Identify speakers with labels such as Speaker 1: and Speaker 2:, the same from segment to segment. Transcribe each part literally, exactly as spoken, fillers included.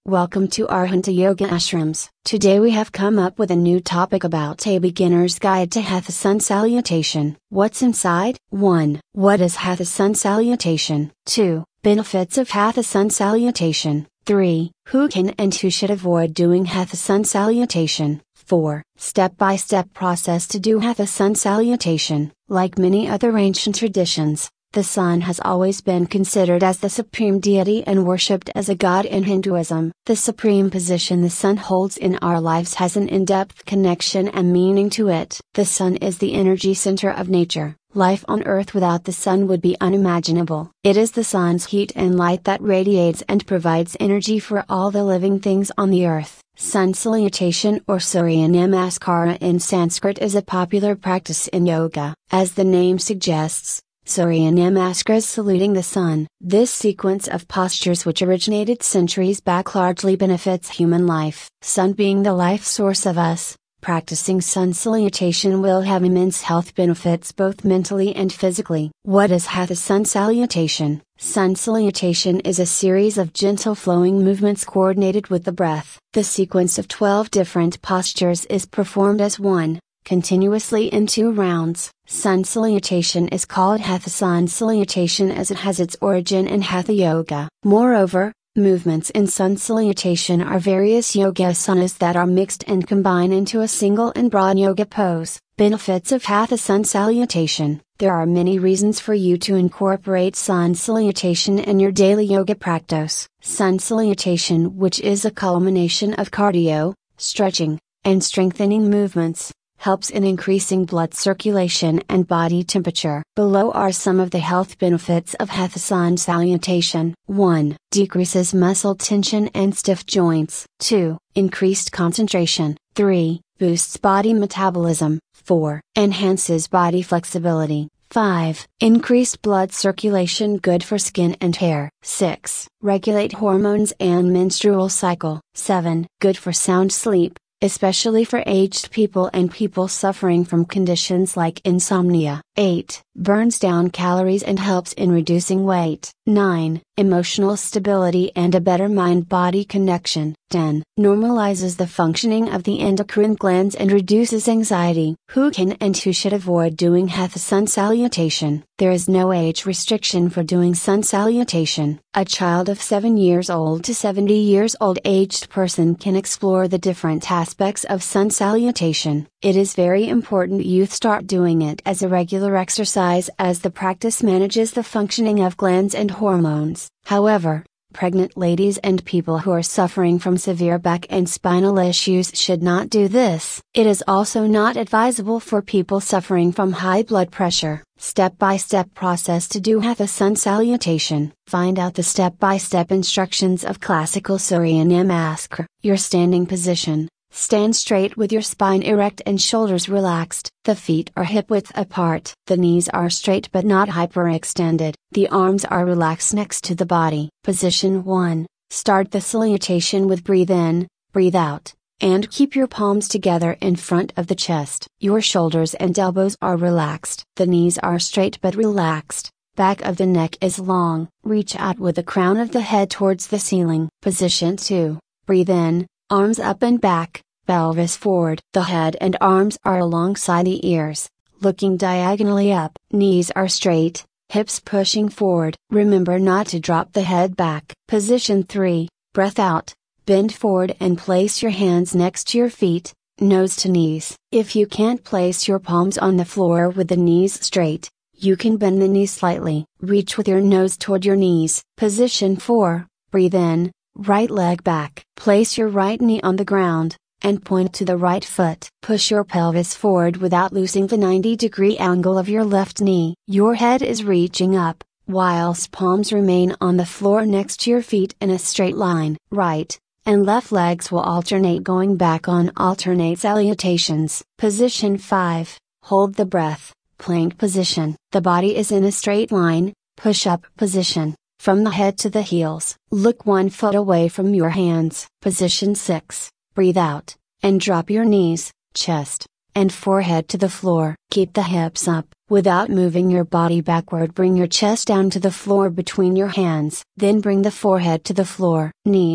Speaker 1: Welcome to Arhanta Yoga Ashrams. Today we have come up with a new topic about a beginner's guide to Hatha Sun Salutation. What's inside? one. What is Hatha Sun Salutation? two. Benefits of Hatha Sun Salutation. three. Who can and who should avoid doing Hatha Sun Salutation? four. Step-by-step process to do Hatha Sun Salutation. Like many other ancient traditions, the sun has always been considered as the supreme deity and worshipped as a god in Hinduism. The supreme position the sun holds in our lives has an in-depth connection and meaning to it. The sun is the energy center of nature. Life on earth without the sun would be unimaginable. It is the sun's heat and light that radiates and provides energy for all the living things on the earth. Sun salutation or Surya Namaskara in Sanskrit is a popular practice in yoga. As the name suggests, Surya Namaskara is saluting the sun. This sequence of postures, which originated centuries back, largely benefits human life. Sun being the life source of us, practicing sun salutation will have immense health benefits both mentally and physically. What is Hatha Sun Salutation? Sun salutation is a series of gentle flowing movements coordinated with the breath. The sequence of twelve different postures is performed as one, continuously in two rounds. Sun salutation is called Hatha Sun Salutation as it has its origin in Hatha Yoga. Moreover, movements in sun salutation are various yogasanas that are mixed and combined into a single and broad yoga pose. Benefits of Hatha Sun Salutation. There are many reasons for you to incorporate sun salutation in your daily yoga practice. Sun salutation, which is a culmination of cardio, stretching, and strengthening movements, helps in increasing blood circulation and body temperature. Below are some of the health benefits of Hatha Sun Salutation. one. Decreases muscle tension and stiff joints. two. Increased concentration. three. Boosts body metabolism. four. Enhances body flexibility. five. Increased blood circulation, good for skin and hair. six. Regulate hormones and menstrual cycle. seven. Good for sound sleep, especially for aged people and people suffering from conditions like insomnia. eight. Burns down calories and helps in reducing weight. nine. Emotional stability and a better mind-body connection. ten. Normalizes the functioning of the endocrine glands and reduces anxiety. Who can and who should avoid doing Hatha Sun Salutation? There is no age restriction for doing sun salutation. A child of seven years old to seventy years old aged person can explore the different aspects of sun salutation. It is very important youth start doing it as a regular exercise, as the practice manages the functioning of glands and hormones. However, pregnant ladies and people who are suffering from severe back and spinal issues should not do this. It is also not advisable for people suffering from high blood pressure. Step-by-step process to do Hatha Sun Salutation. Find out the step-by-step instructions of classical Surya Namaskar. Your standing position. Stand straight with your spine erect and shoulders relaxed. The feet are hip width apart. The knees are straight but not hyperextended. The arms are relaxed next to the body. Position one. Start the salutation with breathe in, breathe out, and keep your palms together in front of the chest. Your shoulders and elbows are relaxed. The knees are straight but relaxed. Back of the neck is long. Reach out with the crown of the head towards the ceiling. Position two. Breathe in, arms up and back, pelvis forward. The head and arms are alongside the ears, looking diagonally up. Knees are straight, hips pushing forward. Remember not to drop the head back. Position three. Breath out, bend forward and place your hands next to your feet, nose to knees. If you can't place your palms on the floor with the knees straight, you can bend the knees slightly. Reach with your nose toward your knees. Position four. Breathe in, right leg back. Place your right knee on the ground, and point to the right foot. Push your pelvis forward without losing the ninety degree angle of your left knee. Your head is reaching up, whilst palms remain on the floor next to your feet in a straight line. Right and left legs will alternate going back on alternate salutations. Position five. Hold the breath, plank position. The body is in a straight line, push-up position. From the head to the heels. Look one foot away from your hands. Position six. Breathe out, and drop your knees, chest, and forehead to the floor. Keep the hips up, without moving your body backward. Bring your chest down to the floor between your hands. Then bring the forehead to the floor. Knees,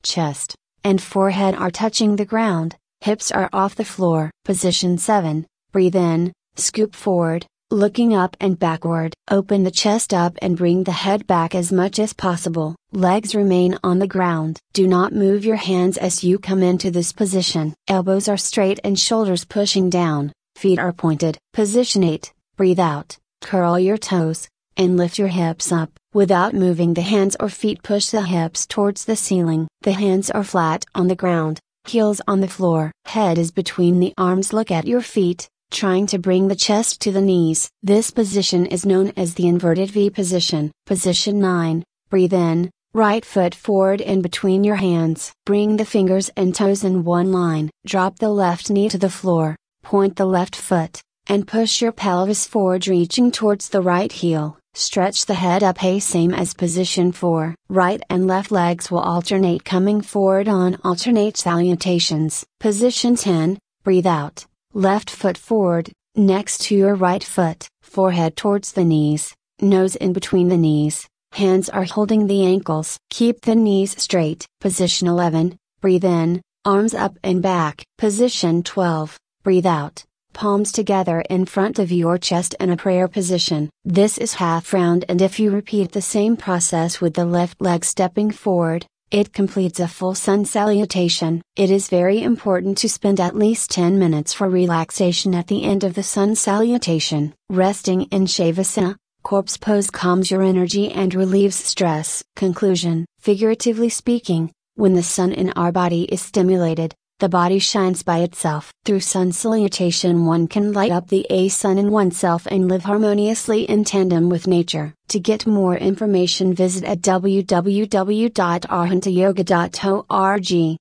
Speaker 1: chest and forehead are touching the ground, hips are off the floor. Position seven, breathe in, scoop forward, looking up and backward. Open the chest up and bring the head back as much as possible. Legs remain on the ground. Do not move your hands as you come into this position. Elbows are straight and shoulders pushing down, feet are pointed. Position eight, breathe out, curl your toes, and lift your hips up. Without moving the hands or feet, push the hips towards the ceiling. The hands are flat on the ground, heels on the floor. Head is between the arms. Look at your feet, trying to bring the chest to the knees. This position is known as the inverted V position. Position nine, breathe in, right foot forward in between your hands. Bring the fingers and toes in one line. Drop the left knee to the floor, point the left foot, and push your pelvis forward, reaching towards the right heel. Stretch the head up. A same as position four. Right and left legs will alternate coming forward on alternate salutations. Position ten, breathe out, left foot forward, next to your right foot, forehead towards the knees, nose in between the knees, hands are holding the ankles. Keep the knees straight. Position eleven, breathe in, arms up and back. Position twelve, breathe out, palms together in front of your chest in a prayer position. This is half round, and if you repeat the same process with the left leg stepping forward, it completes a full sun salutation. It is very important to spend at least ten minutes for relaxation at the end of the sun salutation. Resting in Shavasana, corpse pose, calms your energy and relieves stress. Conclusion: figuratively speaking, when the sun in our body is stimulated, the body shines by itself. Through sun salutation one can light up the A sun in oneself and live harmoniously in tandem with nature. To get more information, visit at w w w dot arhanta yoga dot org.